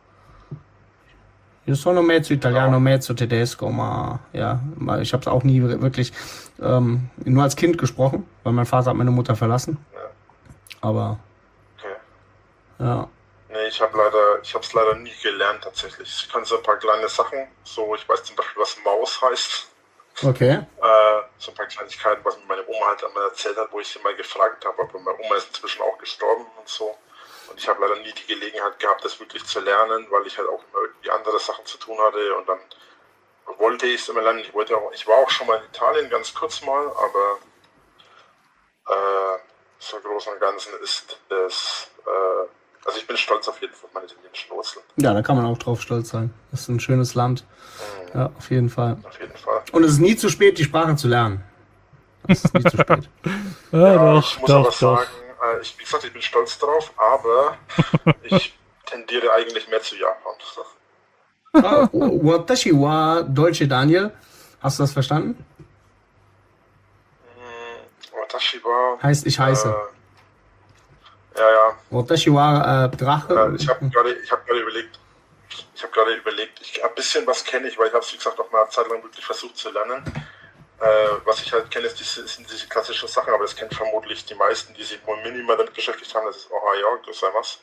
Io sono mezzo italiano, Ja. mezzo tedesco, ma ja, ma ich habe es auch nie wirklich ähm, nur als Kind gesprochen, weil mein Vater hat meine Mutter verlassen. Ja. Aber Okay. ja, Nee, ich habe leider, ich habe es leider nie gelernt tatsächlich. Ich kann so ein paar kleine Sachen. So, ich weiß zum Beispiel, was Maus heißt. okay. Äh, so ein paar Kleinigkeiten, was mir meine Oma halt einmal erzählt hat, wo ich sie mal gefragt habe, aber meine Oma ist inzwischen auch gestorben und so. Und ich habe leider nie die Gelegenheit gehabt, das wirklich zu lernen, weil ich halt auch immer irgendwie andere Sachen zu tun hatte und dann wollte ich es immer lernen. Ich wollte auch, ich war auch schon mal in Italien ganz kurz mal, aber äh, so im Großen und Ganzen ist es, äh, also ich bin stolz auf jeden Fall auf meine italienischen Wurzeln. Ja, da kann man auch drauf stolz sein. Das ist ein schönes Land. Mhm, Ja, auf jeden Fall. auf jeden Fall. Und es ist nie zu spät, die Sprache zu lernen. Es ist nie zu spät. Ja, Ja, doch, ich muss doch, aber doch. sagen, äh, ich, wie gesagt, ich bin stolz drauf, aber ich tendiere eigentlich mehr zu Japan. Ah, Watashi wa Dolce Daniel. Hast du das verstanden? Hm, Watashi wa, Heißt ich heiße. Äh, ja, ja. Watashi wa äh, Drache. Äh, ich habe gerade ich hab gerade überlegt, ich habe gerade überlegt, ich, ein bisschen was kenne ich, weil ich habe es, wie gesagt, auch mal eine Zeit lang wirklich versucht zu lernen. Äh, was ich halt kenne, ist diese, sind diese klassischen Sachen, aber das kennen vermutlich die meisten, die sich mal minimal damit beschäftigt haben. Das ist Ohio, gozaimasu.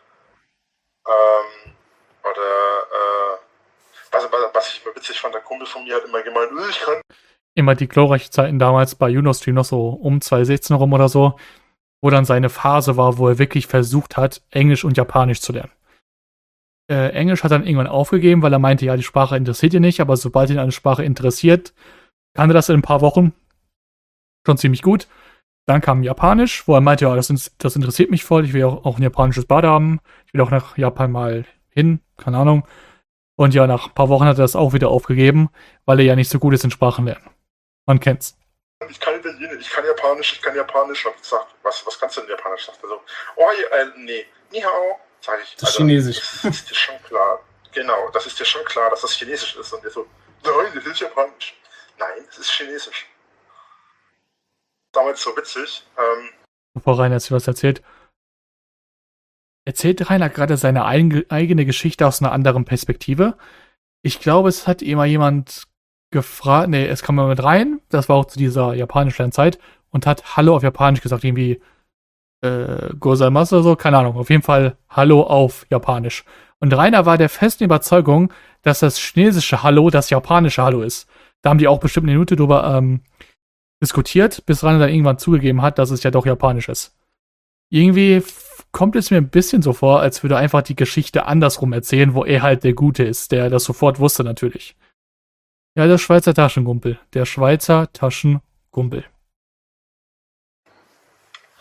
Ähm, oder, äh, was, was ich immer witzig fand, der Kumpel von mir hat immer gemeint, "Äh, ich kann Immer die glorreichen Zeiten damals bei Junostream noch so um zwanzig sechzehn rum oder so, wo dann seine Phase war, wo er wirklich versucht hat, Englisch und Japanisch zu lernen. Äh, Englisch hat er dann irgendwann aufgegeben, weil er meinte, ja, die Sprache interessiert ihn nicht, aber sobald ihn eine Sprache interessiert, kann er das in ein paar Wochen schon ziemlich gut. Dann kam Japanisch, wo er meinte, ja, das, ins- das interessiert mich voll, ich will auch, auch ein japanisches Bad haben, ich will auch nach Japan mal hin, keine Ahnung. Und ja, nach ein paar Wochen hat er das auch wieder aufgegeben, weil er ja nicht so gut ist in Sprachenlernen. Man kennt's. Ich kann Italienisch, ich kann Japanisch, ich kann Japanisch. Und hab ich gesagt, was, was kannst du denn Japanisch? Sagt er so, oh, äh, nee, ni hao, sag ich. Das ist Chinesisch. Das ist dir schon klar. Genau, das ist dir schon klar, dass das Chinesisch ist. Und der so, nein, das ist Japanisch. Nein, es ist Chinesisch. Damals so witzig. Ähm, Bevor Rainer jetzt was erzählt. Erzählt Rainer gerade seine eigen- eigene Geschichte aus einer anderen Perspektive? Ich glaube, es hat immer jemand gefragt, nee, es kam mal mit rein, das war auch zu dieser japanischen Zeit, und hat Hallo auf Japanisch gesagt, irgendwie äh, Gozaimasu oder so, keine Ahnung, auf jeden Fall Hallo auf Japanisch. Und Rainer war der festen Überzeugung, dass das chinesische Hallo das japanische Hallo ist. Da haben die auch bestimmt eine Minute drüber ähm, diskutiert, bis Rainer dann irgendwann zugegeben hat, dass es ja doch japanisch ist. Irgendwie f- kommt es mir ein bisschen so vor, als würde er einfach die Geschichte andersrum erzählen, wo er halt der Gute ist, der das sofort wusste natürlich. Ja, der Schweizer Taschengumpel. Der Schweizer Taschengumpel.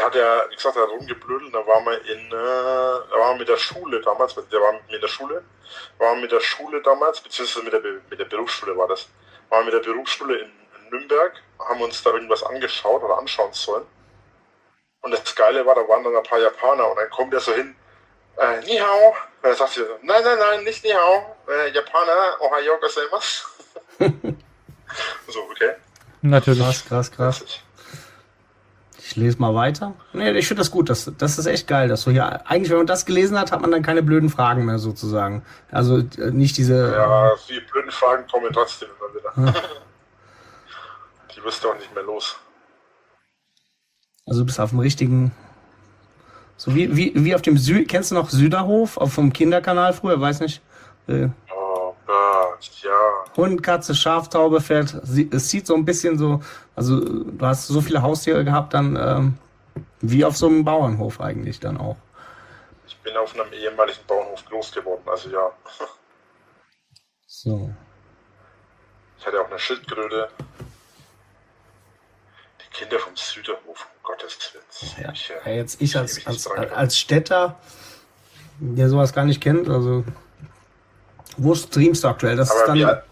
der hat ja, wie gesagt, der hat rumgeblödelt, da waren wir in, äh, da waren wir mit der Schule damals, der war mit mir in der Schule, waren wir mit der Schule damals, beziehungsweise mit der, mit der Berufsschule war das, waren wir mit der Berufsschule in, in Nürnberg, haben uns da irgendwas angeschaut oder anschauen sollen. Und das Geile war, da waren dann ein paar Japaner und dann kommt er so hin, äh, Ni hao, und dann sagt sie, nein, nein, nein, nicht Ni hao, äh, Japaner, Ohayo gozaimasu. So, okay. Natürlich. Krass, krass, krass. Ich lese mal weiter. Nee, ich finde das gut. Das, das ist echt geil, dass du hier, eigentlich, wenn man das gelesen hat, hat man dann keine blöden Fragen mehr sozusagen. Also äh, nicht diese... Ja, die blöden Fragen kommen trotzdem immer wieder. Ja. Die wirst du auch nicht mehr los. Also du bist auf dem richtigen... So wie, wie, wie auf dem Sü... Kennst du noch Süderhof auf vom Kinderkanal früher? Weiß nicht. Äh, oh Gott, ja. Hund, Katze, Schaf, Taube, Pferd. Sie, es sieht so ein bisschen so... Also du hast so viele Haustiere gehabt, dann ähm, wie auf so einem Bauernhof eigentlich dann auch. Ich bin auf einem ehemaligen Bauernhof groß geworden, also ja. So. Ich hatte auch eine Schildkröte. Die Kinder vom Süderhof, um Gottes Willen. Ja, ich, ja, jetzt ich als, als, als Städter, der sowas gar nicht kennt, also wo streamst du aktuell? Das Aber ist dann... wir,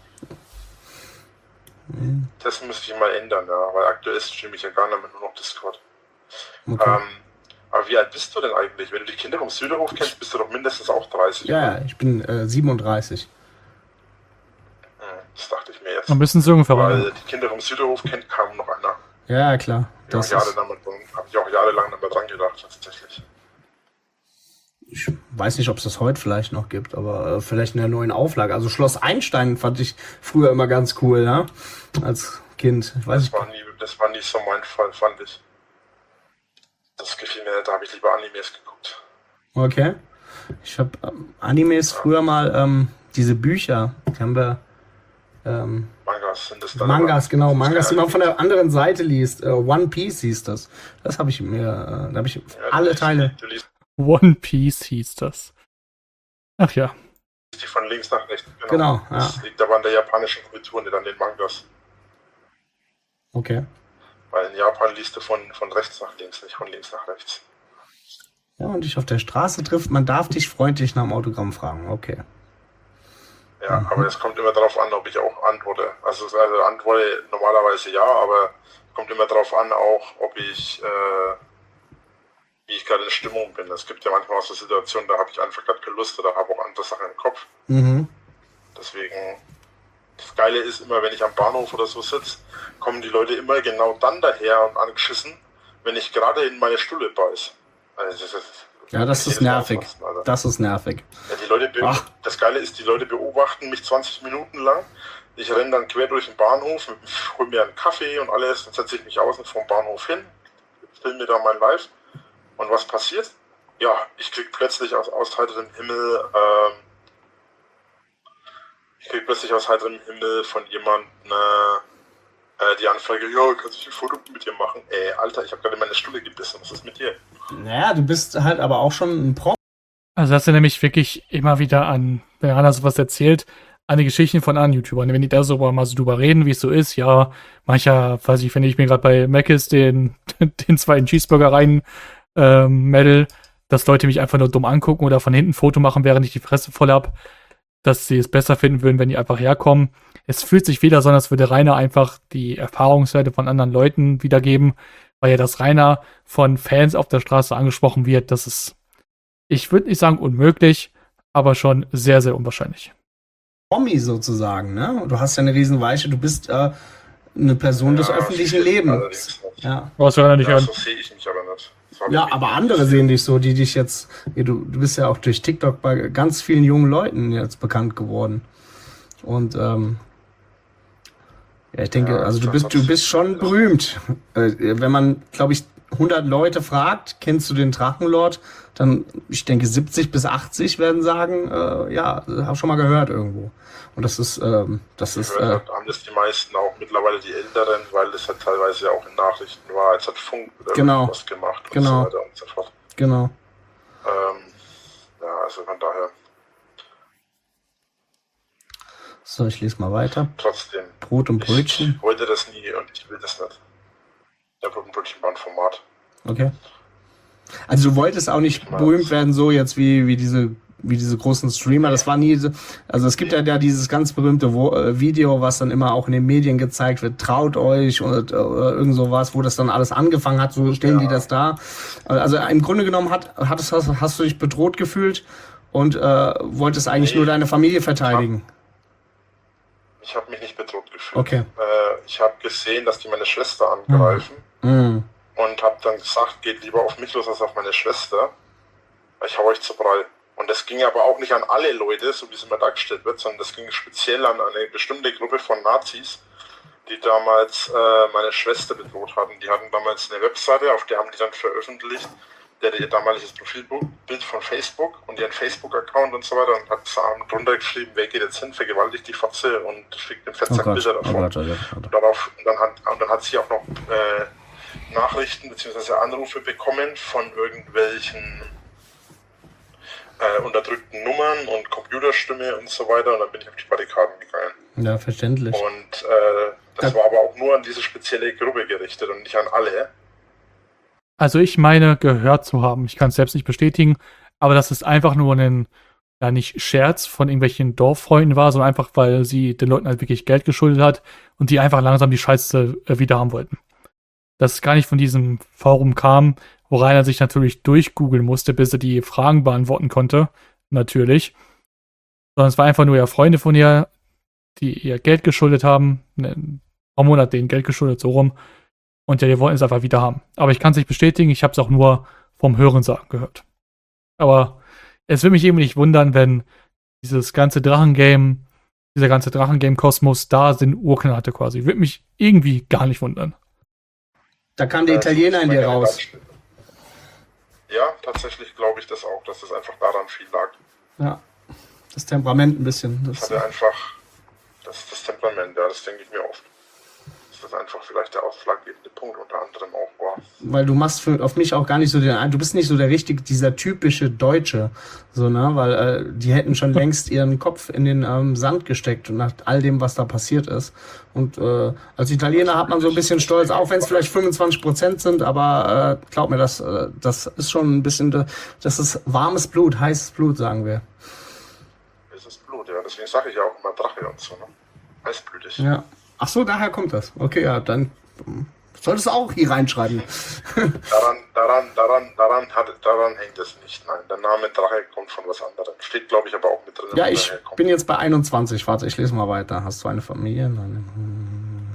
das müsste ich mal ändern, ja, weil aktuell streame ich ja gar nicht mehr, nur noch Discord. Okay. Ähm, aber wie alt bist du denn eigentlich? Wenn du die Kinder vom Süderhof kennst, bist du doch mindestens auch dreißig. Ja, ja, ich bin äh, siebenunddreißig. Hm, das dachte ich mir jetzt. Ein bisschen so ungefähr. Weil die Kinder vom Süderhof kennt kaum noch einer. Ja, klar. Das Das ist... Habe ich auch jahrelang damit dran gedacht, tatsächlich. Ich weiß nicht, ob es das heute vielleicht noch gibt, aber äh, vielleicht in der neuen Auflage. Also Schloss Einstein fand ich früher immer ganz cool, ja, als Kind. Ich weiß das, war nie, das war nie so mein Fall, fand ich. Das gefiel mir, da habe ich lieber Animes geguckt. Okay. Ich habe ähm, Animes ja. früher mal, ähm, diese Bücher, die haben wir... Ähm, Mangas sind das dann. Mangas, genau. Mangas, die man von der anderen Seite liest. Uh, One Piece hieß das. Das habe ich mir, uh, da habe ich ja, alle liest, Teile. Du liest One Piece hieß das. Ach ja. Die von links nach rechts. Genau. genau ja. Das liegt aber an der japanischen Kultur, nicht an den Mangas. Okay. Weil in Japan liest du von, von rechts nach links, nicht von links nach rechts. Ja, und dich auf der Straße trifft, man darf dich freundlich nach dem Autogramm fragen. Okay. Ja, mhm. aber es kommt immer darauf an, ob ich auch antworte. Also, also antworte normalerweise ja, aber es kommt immer darauf an auch, ob ich, äh, wie ich gerade in Stimmung bin. Es gibt ja manchmal auch so Situationen, da habe ich einfach gerade keine Lust oder habe auch andere Sachen im Kopf. Mhm. Deswegen, das Geile ist immer, wenn ich am Bahnhof oder so sitze, kommen die Leute immer genau dann daher und angeschissen, wenn ich gerade in meine Stulle beiß. Also das ist, ja, das ist nervig. Das ist nervig. Ja, die Leute das Geile ist, die Leute beobachten mich zwanzig Minuten lang. Ich renne dann quer durch den Bahnhof, hole mir einen Kaffee und alles, dann setze ich mich außen vom Bahnhof hin, filme da mein Live. Und was passiert? Ja, ich krieg plötzlich aus, aus heiterem Himmel, ähm, ich krieg plötzlich aus heiterem Himmel von jemandem äh, die Anfrage, ja, kannst du ein Foto mit dir machen? Ey, Alter, ich habe gerade in meine Stulle gebissen, was ist mit dir? Naja, du bist halt aber auch schon ein Promi. Also das ist ja nämlich wirklich immer wieder an, wenn Rana sowas erzählt, an die Geschichten von anderen YouTubern. Wenn die da so mal so drüber reden, wie es so ist, ja, mancher, weiß ich, wenn ich mir gerade bei Mc's den, den zweiten Cheeseburger rein ähm, Medal, dass Leute mich einfach nur dumm angucken oder von hinten ein Foto machen, während ich die Fresse voll hab, dass sie es besser finden würden, wenn die einfach herkommen. Es fühlt sich wieder so an, als würde Rainer einfach die Erfahrungswerte von anderen Leuten wiedergeben, weil ja das Rainer von Fans auf der Straße angesprochen wird. Das ist, ich würde nicht sagen unmöglich, aber schon sehr, sehr unwahrscheinlich. Promi sozusagen, ne? Du hast ja eine Riesenweiche, du bist äh, eine Person ja, des öffentlichen Lebens. Ja. Was wir nicht ja, hören. So sehe ich mich aber nicht. Ja, aber andere sehen dich so, die dich jetzt, du, du bist ja auch durch TikTok bei ganz vielen jungen Leuten jetzt bekannt geworden. Und ähm, ja, ich denke, ja, also du bist, du bist schon berühmt. Äh, wenn man, glaube ich, hundert Leute fragt, kennst du den Drachenlord, dann, ich denke, siebzig bis achtzig werden sagen, äh, ja, hab schon mal gehört irgendwo. Und das ist, ähm, das ist, äh, haben das die meisten auch mittlerweile die Älteren, weil das halt teilweise auch in Nachrichten war, als hat Funk oder genau, was gemacht und genau, so weiter und so fort. Genau. Ähm, ja, also von daher. So, ich lese mal weiter. Trotzdem. Brot und Brötchen. Ich wollte das nie und ich will das nicht. Der Brot und Brötchen war ein Format. Okay. Also du wolltest auch nicht berühmt werden, so jetzt wie, wie diese wie diese großen Streamer, das war nie so, also es gibt ja, ja dieses ganz berühmte Wo- äh, Video, was dann immer auch in den Medien gezeigt wird, traut euch und, oder irgend sowas, wo das dann alles angefangen hat, so stellen ja. die das da. Also im Grunde genommen hat, hattest, hast, hast du dich bedroht gefühlt und äh, wolltest eigentlich nee, nur deine Familie verteidigen. Ich habe hab mich nicht bedroht gefühlt. Okay. Äh, ich habe gesehen, dass die meine Schwester angreifen mhm. und habe dann gesagt, geht lieber auf mich los als auf meine Schwester, weil ich hau euch zu Brei. Und das ging aber auch nicht an alle Leute, so wie es immer dargestellt wird, sondern das ging speziell an eine bestimmte Gruppe von Nazis, die damals äh, meine Schwester bedroht hatten. Die hatten damals eine Webseite, auf der haben die dann veröffentlicht, der ihr damaliges Profilbild von Facebook und ihren Facebook-Account und so weiter und hat drunter geschrieben, wer geht jetzt hin, vergewaltigt die Fotze und schickt dem Fettsack oh Bilder davon. Oh Gott, oh Gott, oh Gott. Und, darauf, und, dann hat, und dann hat sie auch noch äh, Nachrichten bzw. Anrufe bekommen von irgendwelchen Äh, unterdrückten Nummern und Computerstimme und so weiter und dann bin ich auf die Barrikaden gegangen. Ja, verständlich. Und äh, das da war aber auch nur an diese spezielle Gruppe gerichtet und nicht an alle. Also ich meine, gehört zu haben. Ich kann es selbst nicht bestätigen, aber dass es einfach nur ein, ja nicht Scherz von irgendwelchen Dorffreunden war, sondern einfach, weil sie den Leuten halt wirklich Geld geschuldet hat und die einfach langsam die Scheiße äh, wieder haben wollten. Dass es gar nicht von diesem Forum kam, wo Rainer sich natürlich durchgoogeln musste, bis er die Fragen beantworten konnte. Natürlich. Sondern es war einfach nur ja Freunde von ihr, die ihr Geld geschuldet haben. Ein paar Monate denen Geld geschuldet, so rum. Und ja, die wollten es einfach wieder haben. Aber ich kann es nicht bestätigen, ich habe es auch nur vom Hörensagen gehört. Aber es würde mich eben nicht wundern, wenn dieses ganze Drachengame, dieser ganze Drachengame-Kosmos da sind Urknall hatte quasi. Würde mich irgendwie gar nicht wundern. Da kam der Italiener in dir raus. Ja, tatsächlich glaube ich das auch, dass es einfach daran viel lag. Ja, das Temperament ein bisschen. Das hatte einfach, das ist das Temperament, ja, das denke ich mir oft. Dass das einfach vielleicht der ausschlaggebende Punkt unter anderem auch war. Weil du machst für, auf mich auch gar nicht so den, du bist nicht so der richtige, dieser typische Deutsche, so, ne, weil äh, die hätten schon längst ihren Kopf in den ähm, Sand gesteckt und nach all dem, was da passiert ist. Und äh, als Italiener hat man so ein bisschen Stolz, auch wenn es vielleicht fünfundzwanzig Prozent sind, aber äh, glaub mir, das, äh, das ist schon ein bisschen, das ist warmes Blut, heißes Blut, sagen wir. Heißes Blut, ja, deswegen sage ich ja auch immer Drache und so, ne? Heißblütig. Ja. Ach so, daher kommt das. Okay, ja, dann solltest du auch hier reinschreiben. daran, daran, daran, daran, hat, daran hängt es nicht. Nein, der Name Drache kommt von was anderem. Steht, glaube ich, aber auch mit drin. Ja, ich bin jetzt bei einundzwanzig. Warte, ich lese mal weiter. Hast du eine Familie? Nein.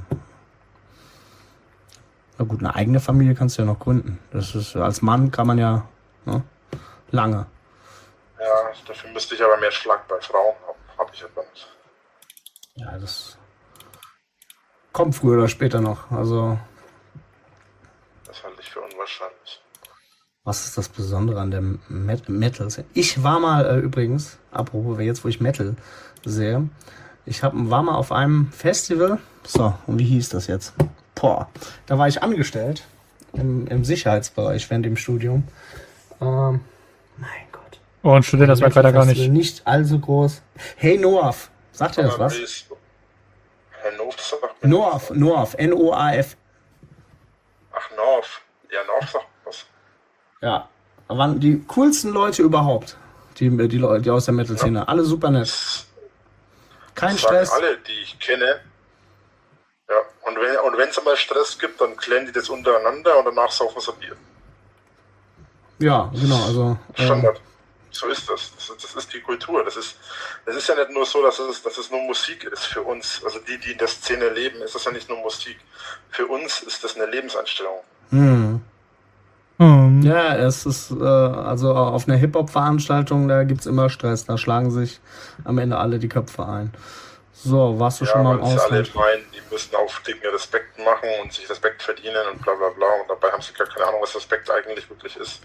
Na gut, eine eigene Familie kannst du ja noch gründen. Das ist, als Mann kann man ja, ne, lange. Ja, dafür müsste ich aber mehr Schlag bei Frauen haben. Habe ich aber nicht. Ja, das kommt früher oder später noch. Also. Das halte ich für unwahrscheinlich. Was ist das Besondere an der Met- Metal? Ich war mal äh, übrigens, apropos, jetzt wo ich Metal sehe, ich hab, war mal auf einem Festival. So, und wie hieß das jetzt? Boah, da war ich angestellt im, im Sicherheitsbereich während dem Studium. Ähm, mein Gott. Oh, ein Student, das merkt leider gar nicht. Nicht allzu groß. Hey Noaf, sagt ihr das was? Herr Noaf sagt mir Noaf, Noaf, N O A F. Ach, Noaf. Ja, Noaf sagt was. Ja, waren die coolsten Leute überhaupt, die, die Leute die aus der Metal-Szene. Ja. Alle super nett. Kein das Stress. Sagen alle, die ich kenne. Ja, und wenn und wenn es mal Stress gibt, dann klären die das untereinander und danach saufen sie Bier. Ja, genau, also. Standard. Äh, so ist das. das. Das ist die Kultur. Das ist, das ist ja nicht nur so, dass es, dass es nur Musik ist für uns. Also die, die in der Szene leben, ist das ja nicht nur Musik. Für uns ist das eine Lebenseinstellung. Hm. Hm. Ja, es ist, äh, also auf einer Hip-Hop-Veranstaltung, da gibt's immer Stress. Da schlagen sich am Ende alle die Köpfe ein. So, warst du ja, schon mal im Ausland? Ausland? Alle meinen, die müssen auf Dinge Respekt machen und sich Respekt verdienen und bla bla bla. Und dabei haben sie gar keine Ahnung, was Respekt eigentlich wirklich ist.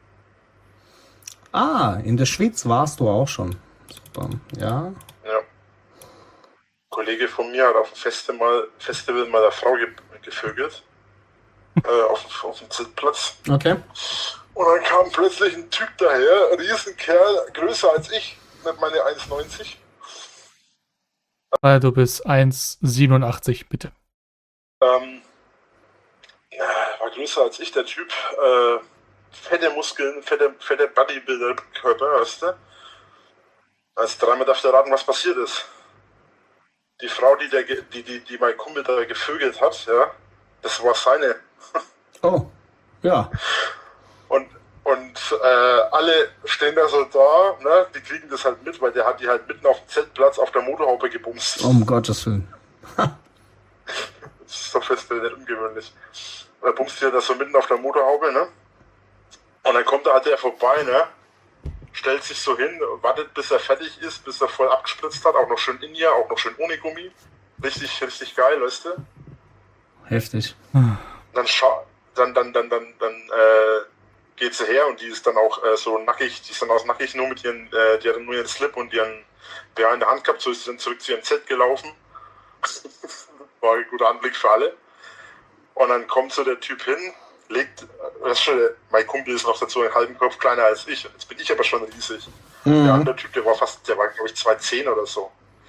Ah, in der Schweiz warst du auch schon. Super, ja. Ja. Ein Kollege von mir hat auf dem Festival, Festival mal eine Frau ge gevögelt. äh, auf, auf dem Zeltplatz. Okay. Und dann kam plötzlich ein Typ daher, ein Riesenkerl, größer als ich, mit meine eins neunzig. Weil du bist eins siebenundachtzig, bitte. Ähm, war größer als ich, der Typ. Äh, fette Muskeln, fette, fette Bodybuilder-Körper, weißt du? Also dreimal darfst du raten, was passiert ist. Die Frau, die, der, die, die, die mein Kumpel da gevögelt hat, ja, das war seine. Oh, ja. Und, und äh, alle stehen da so da, ne? Die kriegen das halt mit, weil der hat die halt mitten auf dem Zeltplatz auf der Motorhaube gebumst. Um Gottes Willen. Das ist doch fest nicht ungewöhnlich. Und er bumst die halt da so mitten auf der Motorhaube, ne? Und dann kommt da halt der vorbei, ne? Stellt sich so hin, wartet bis er fertig ist, bis er voll abgespritzt hat, auch noch schön in ihr, auch noch schön ohne Gummi. Richtig, richtig geil, weißt du? Heftig. Dann scha dann, dann, dann, dann, dann äh, geht sie her und die ist dann auch äh, so nackig, die ist dann auch nackig nur mit ihren, äh, die hat dann nur ihren Slip und ihren B H in der Hand gehabt, so ist sie dann zurück zu ihrem Zelt gelaufen. War ein guter Anblick für alle. Und dann kommt so der Typ hin, legt, das schon, mein Kumpel ist noch dazu einen halben Kopf kleiner als ich. Jetzt bin ich aber schon riesig. Mhm. Der andere Typ, der war fast, der war glaube ich zwei Komma zehn oder so.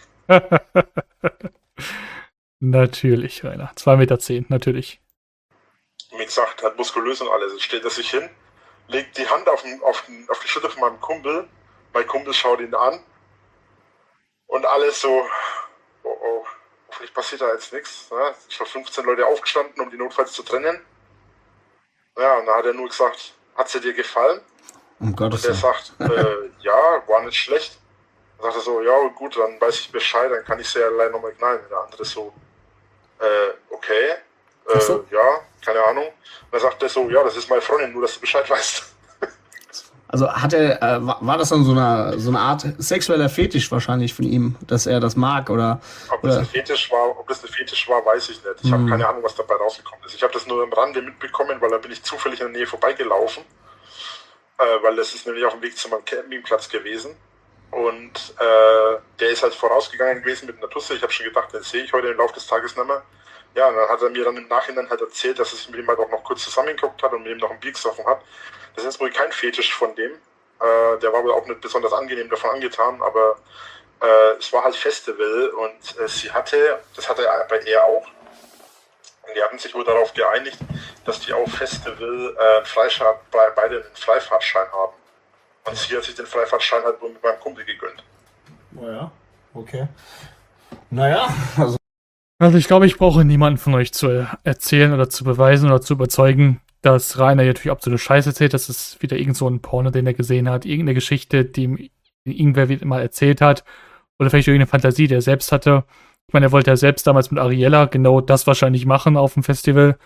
Natürlich, Rainer. zwei Meter zehn, natürlich. Wie gesagt, hat muskulös und alles. Jetzt stellt er sich hin, legt die Hand auf, den, auf, den, auf die Schulter von meinem Kumpel. Mein Kumpel schaut ihn an. Und alles so, oh oh, hoffentlich passiert da jetzt nichts. Ja, es sind schon fünfzehn Leute aufgestanden, um die notfalls zu trennen. Ja, und dann hat er nur gesagt, hat sie dir gefallen? Um Gottes Willen. Und der sagt, äh, ja, war nicht schlecht. Dann sagt er so, ja gut, dann weiß ich Bescheid, dann kann ich sie ja allein nochmal knallen. Und der andere so, äh, okay, äh, so. ja, keine Ahnung. Und dann sagt er so, ja, das ist meine Freundin, nur dass du Bescheid weißt. Also hat er, äh, war das dann so eine, so eine Art sexueller Fetisch wahrscheinlich von ihm, dass er das mag, oder? Ob oder? das ein Fetisch war, ob das ein Fetisch war, weiß ich nicht. Ich hm. habe keine Ahnung, was dabei rausgekommen ist. Ich habe das nur am Rande mitbekommen, weil da bin ich zufällig in der Nähe vorbeigelaufen. Äh, weil das ist nämlich auf dem Weg zu meinem Campingplatz gewesen. Und äh, der ist halt vorausgegangen gewesen mit einer Tusse. Ich habe schon gedacht, den sehe ich heute im Laufe des Tages nicht mehr. Ja, und dann hat er mir dann im Nachhinein halt erzählt, dass er sich mit ihm halt auch noch kurz zusammengeguckt hat und mit ihm noch ein Bier gesoffen hat. Das ist wohl kein Fetisch von dem. Äh, der war wohl auch nicht besonders angenehm davon angetan, aber äh, es war halt Festival und äh, sie hatte, das hatte bei er auch, und die hatten sich wohl darauf geeinigt, dass die auf Festival äh, Freifahr- beide einen Freifahrtschein haben. Und sie hat sich den Freifahrtschein halt wohl mit meinem Kumpel gegönnt. Naja, okay. Naja, also. Also ich glaube, ich brauche niemanden von euch zu erzählen oder zu beweisen oder zu überzeugen, dass Rainer hier natürlich absolute Scheiße erzählt. Das ist wieder irgend so ein Porno, den er gesehen hat. Irgendeine Geschichte, die ihm irgendwer mal erzählt hat. Oder vielleicht irgendeine Fantasie, die er selbst hatte. Ich meine, er wollte ja selbst damals mit Ariella genau das wahrscheinlich machen auf dem Festival.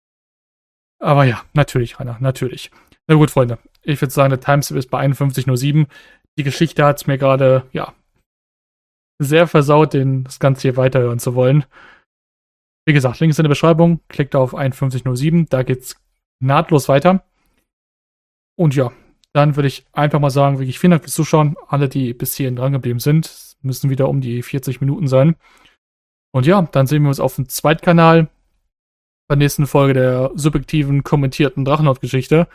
Aber ja, natürlich, Rainer, natürlich. Na gut, Freunde. Ich würde sagen, der Timestamp ist bei einundfünfzig Uhr sieben. Die Geschichte hat es mir gerade, ja, sehr versaut, den, das Ganze hier weiterhören zu wollen. Wie gesagt, Link ist in der Beschreibung. Klickt auf einundfünfzig Uhr sieben. Da geht's nahtlos weiter. Und ja, dann würde ich einfach mal sagen, wirklich vielen Dank fürs Zuschauen. Alle, die bis hierhin drangeblieben sind, müssen wieder um die vierzig Minuten sein. Und ja, dann sehen wir uns auf dem Zweitkanal bei der nächsten Folge der subjektiven, kommentierten Drachenlord-Geschichte.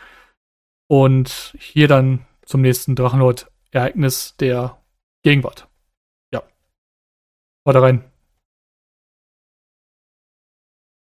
Und hier dann zum nächsten Drachenlord-Ereignis der Gegenwart. Ja. Haut rein.